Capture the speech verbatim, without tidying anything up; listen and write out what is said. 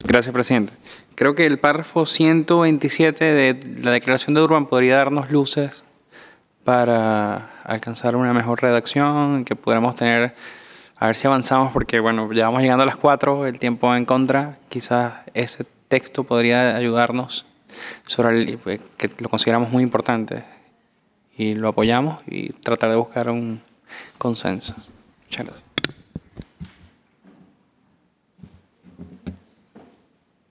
Gracias, presidente. Creo que el párrafo ciento veintisiete de la Declaración de Durban podría darnos luces para alcanzar una mejor redacción, que pudiéramos tener, a ver si avanzamos, porque bueno, ya vamos llegando a las cuatro, el tiempo va en contra. Quizás ese texto podría ayudarnos sobre el, eh, que lo consideramos muy importante y lo apoyamos y tratar de buscar un consenso. Muchas gracias.